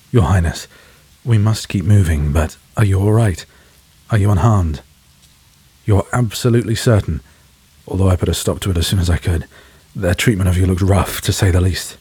Your Highness, we must keep moving, but are you all right? Are you unharmed? You're absolutely certain, although I put a stop to it as soon as I could. Their treatment of you looked rough, to say the least.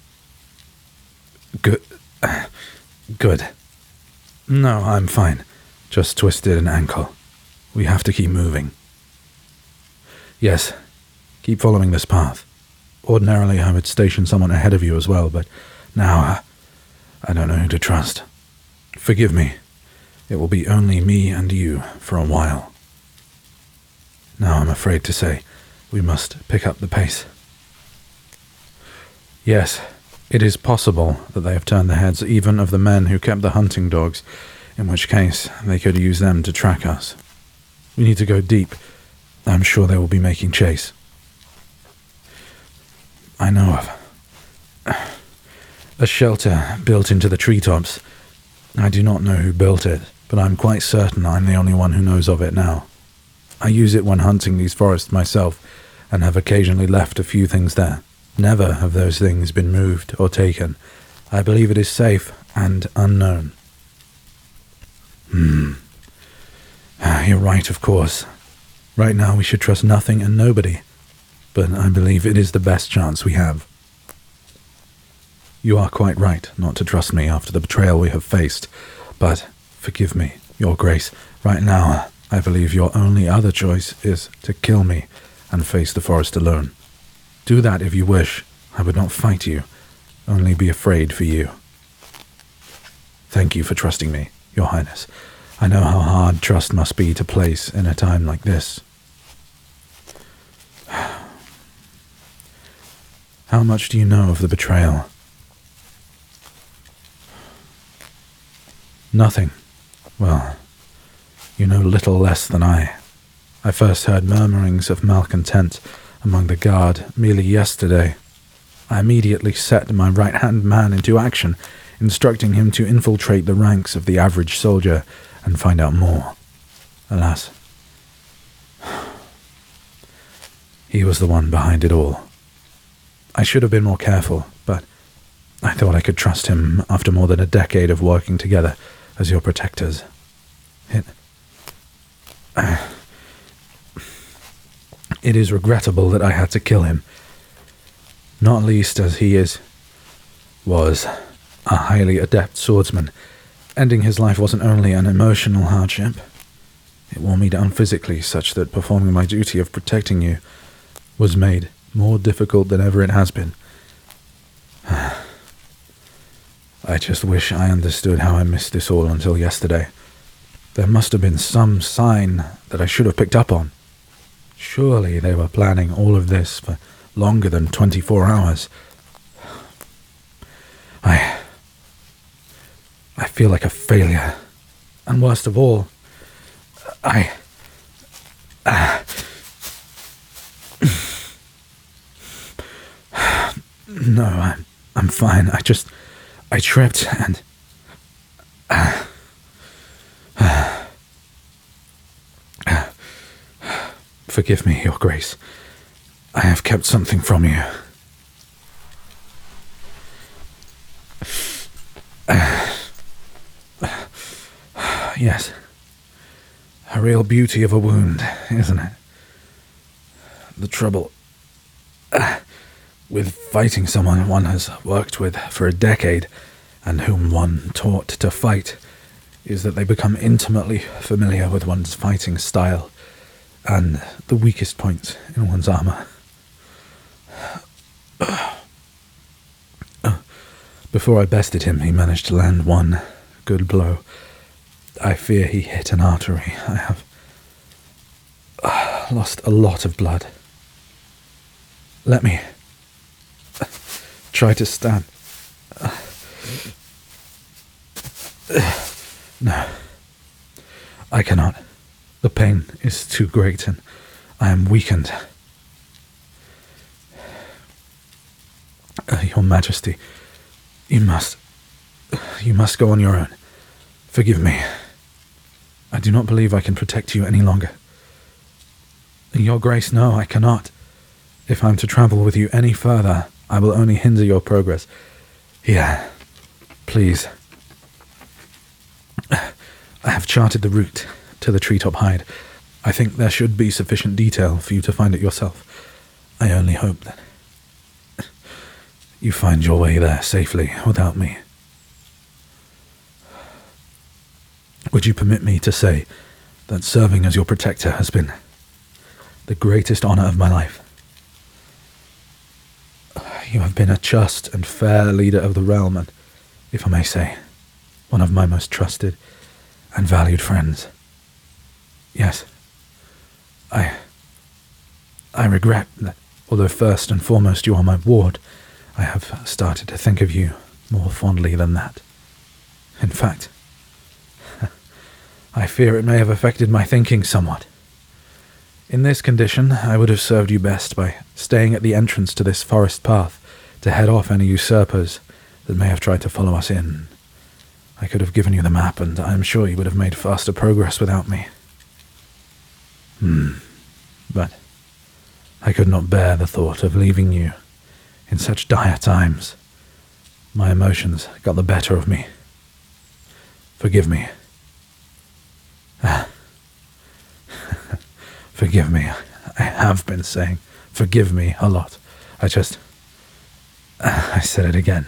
Good. Good. No, I'm fine. Just twisted an ankle. We have to keep moving. Yes, keep following this path. Ordinarily, I would station someone ahead of you as well, but now I don't know who to trust. Forgive me. It will be only me and you for a while. Now I'm afraid to say we must pick up the pace. Yes, it is possible that they have turned the heads even of the men who kept the hunting dogs, in which case they could use them to track us. We need to go deep. I'm sure they will be making chase. I know of a shelter built into the treetops. I do not know who built it, but I'm quite certain I'm the only one who knows of it now. I use it when hunting these forests myself, and have occasionally left a few things there. Never have those things been moved or taken. I believe it is safe and unknown. You're right, of course. Right now we should trust nothing and nobody, but I believe it is the best chance we have. You are quite right not to trust me after the betrayal we have faced, but forgive me, Your Grace, right now I believe your only other choice is to kill me and face the forest alone. Do that if you wish. I would not fight you, only be afraid for you. Thank you for trusting me, Your Highness. I know how hard trust must be to place in a time like this. How much do you know of the betrayal? Nothing. Well, you know little less than I. I first heard murmurings of malcontent among the guard merely yesterday. I immediately set my right-hand man into action, instructing him to infiltrate the ranks of the average soldier and find out more. Alas, he was the one behind it all. I should have been more careful, but I thought I could trust him after more than a decade of working together as your protectors. It is regrettable that I had to kill him, not least as he was a highly adept swordsman. Ending his life wasn't only an emotional hardship, it wore me down physically, such that performing my duty of protecting you was made more difficult than ever it has been. I just wish I understood how I missed this all until yesterday. There must have been some sign that I should have picked up on. Surely they were planning all of this for longer than 24 hours. I feel like a failure. And worst of all, No, I'm fine. I tripped and... Forgive me, Your Grace. I have kept something from you. Yes. A real beauty of a wound, isn't it? The trouble with fighting someone one has worked with for a decade and whom one taught to fight is that they become intimately familiar with one's fighting style and the weakest points in one's armor. Before I bested him, he managed to land one good blow. I fear he hit an artery. I have lost a lot of blood. Let me try to stand. No, I cannot. The pain is too great and I am weakened. Your Majesty, you must go on your own. Forgive me. I do not believe I can protect you any longer. Your Grace, no, I cannot. If I'm to travel with you any further, I will only hinder your progress. Here, please, I have charted the route to the treetop hide. I think there should be sufficient detail for you to find it yourself. I only hope that you find your way there safely without me. Would you permit me to say that serving as your protector has been the greatest honor of my life? You have been a just and fair leader of the realm, and, if I may say, one of my most trusted and valued friends. Yes, I regret that, although first and foremost you are my ward, I have started to think of you more fondly than that. In fact, I fear it may have affected my thinking somewhat. In this condition, I would have served you best by staying at the entrance to this forest path to head off any usurpers that may have tried to follow us in. I could have given you the map, and I am sure you would have made faster progress without me. But I could not bear the thought of leaving you in such dire times. My emotions got the better of me. Forgive me. Forgive me. I have been saying forgive me a lot. I said it again.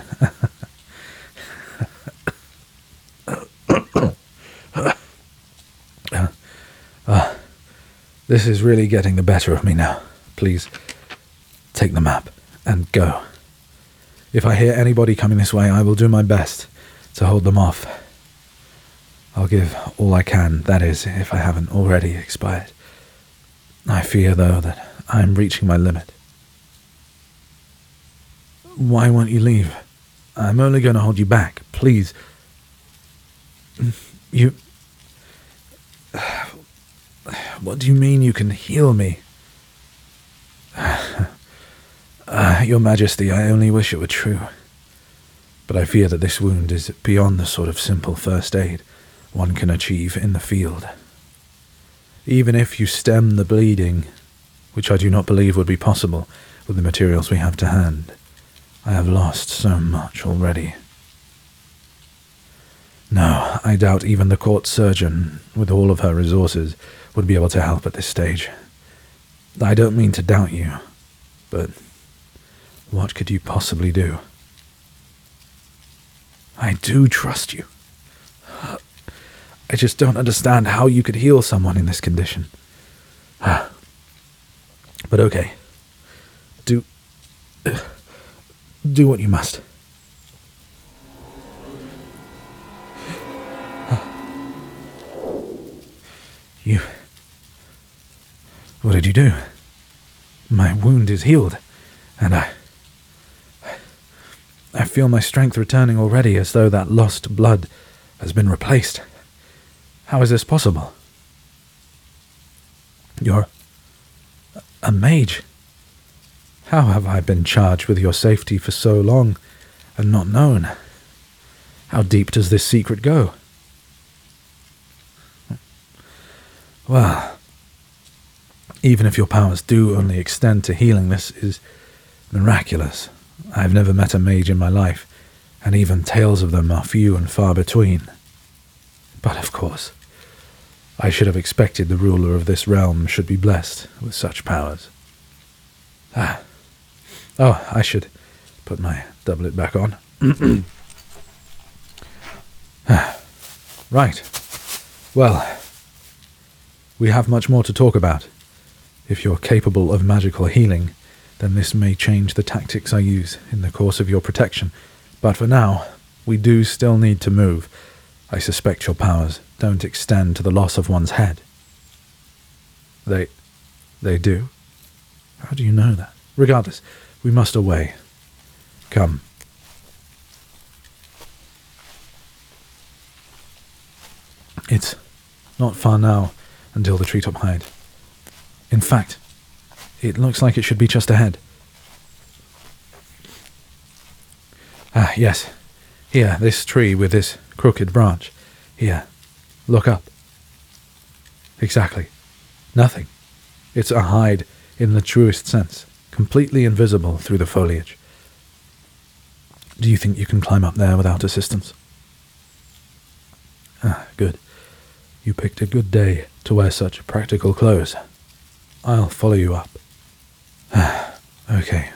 This is really getting the better of me now. Please, take the map and go. If I hear anybody coming this way, I will do my best to hold them off. I'll give all I can, that is, if I haven't already expired. I fear, though, that I'm reaching my limit. Why won't you leave? I'm only going to hold you back. Please. You... What do you mean you can heal me? Your Majesty, I only wish it were true. But I fear that this wound is beyond the sort of simple first aid one can achieve in the field. Even if you stem the bleeding, which I do not believe would be possible with the materials we have to hand, I have lost so much already. No, I doubt even the court surgeon, with all of her resources, would be able to help at this stage. I don't mean to doubt you, but what could you possibly do? I do trust you. I just don't understand how you could heal someone in this condition. But okay. Do what you must. What did you do? My wound is healed, and I feel my strength returning already, as though that lost blood has been replaced. How is this possible? You're a mage. How have I been charged with your safety for so long and not known? How deep does this secret go? Well, even if your powers do only extend to healing, this is miraculous. I've never met a mage in my life, and even tales of them are few and far between. But of course, I should have expected the ruler of this realm should be blessed with such powers. Oh, I should put my doublet back on. Right. Well, we have much more to talk about. If you're capable of magical healing, then this may change the tactics I use in the course of your protection. But for now, we do still need to move. I suspect your powers don't extend to the loss of one's head. They do? How do you know that? Regardless, we must away. Come. It's not far now until the treetop hide. In fact, it looks like it should be just ahead. Yes. Here, this tree with this crooked branch. Here. Look up. Exactly. Nothing. It's a hide in the truest sense, completely invisible through the foliage. Do you think you can climb up there without assistance? Good. You picked a good day to wear such practical clothes. I'll follow you up. Okay.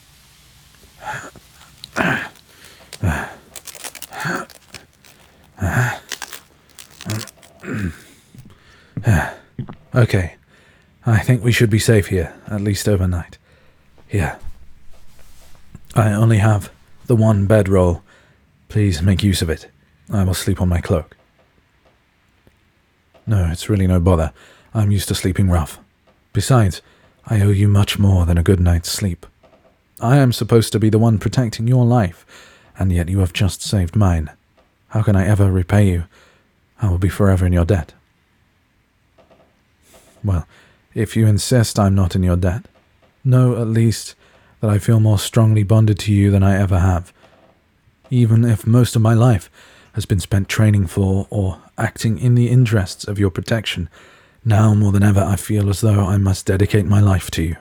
Okay. I think we should be safe here, at least overnight. Here. I only have the one bedroll. Please make use of it. I will sleep on my cloak. No, it's really no bother. I'm used to sleeping rough. Besides, I owe you much more than a good night's sleep. I am supposed to be the one protecting your life, and yet you have just saved mine. How can I ever repay you? I will be forever in your debt. Well, if you insist I'm not in your debt, know at least that I feel more strongly bonded to you than I ever have. Even if most of my life has been spent training for or acting in the interests of your protection, now more than ever I feel as though I must dedicate my life to you.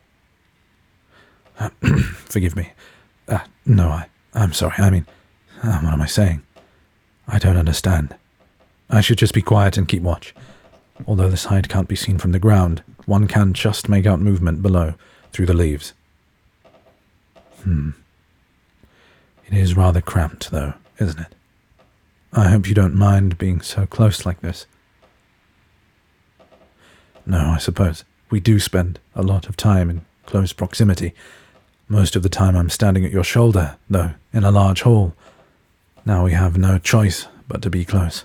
Forgive me. No, I'm sorry. What am I saying? I don't understand. I should just be quiet and keep watch. Although this hide can't be seen from the ground, one can just make out movement below, through the leaves. It is rather cramped, though, isn't it? I hope you don't mind being so close like this. No, I suppose we do spend a lot of time in close proximity. Most of the time I'm standing at your shoulder, though, in a large hall. Now we have no choice but to be close.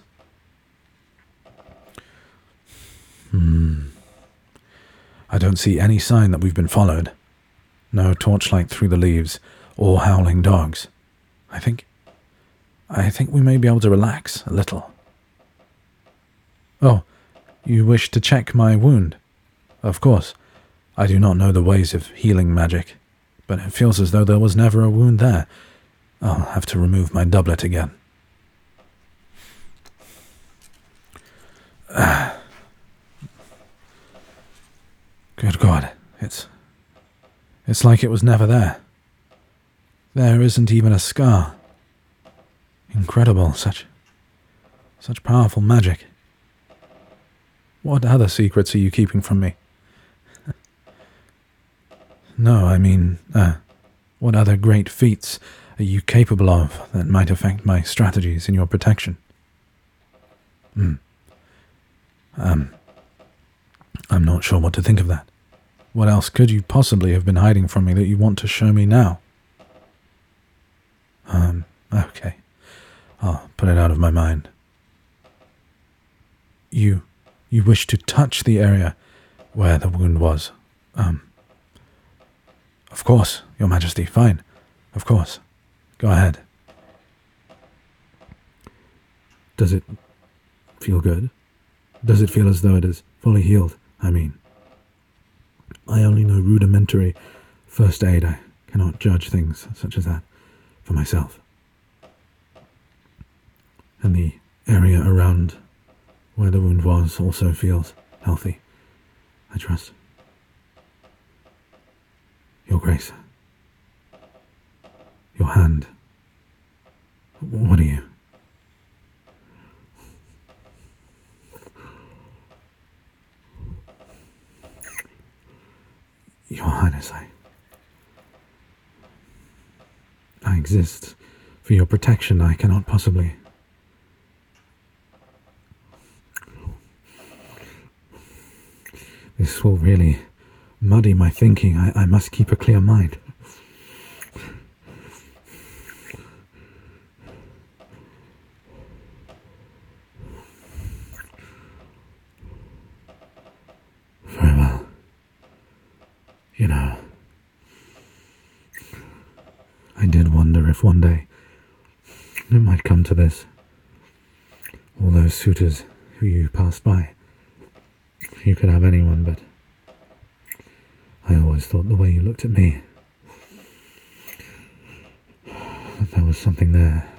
I don't see any sign that we've been followed. No torchlight through the leaves, or howling dogs. I think we may be able to relax a little. Oh, you wish to check my wound? Of course. I do not know the ways of healing magic, but it feels as though there was never a wound there. I'll have to remove my doublet again. Good God, it's like it was never there. There isn't even a scar. Incredible, such powerful magic. What other secrets are you keeping from me? No, what other great feats are you capable of that might affect my strategies in your protection? I'm not sure what to think of that. What else could you possibly have been hiding from me that you want to show me now? Okay. I'll put it out of my mind. You wish to touch the area where the wound was. Of course, Your Majesty, fine. Of course. Go ahead. Does it feel good? Does it feel as though it is fully healed? I only know rudimentary first aid. I cannot judge things such as that for myself. And the area around where the wound was also feels healthy, I trust. Your Grace. Your hand. What are you? Your Highness, I exist for your protection. I cannot possibly. This will really muddy my thinking. I must keep a clear mind. Very well. I did wonder if one day it might come to this. All those suitors who you passed by. You could have anyone, but I always thought the way you looked at me, that there was something there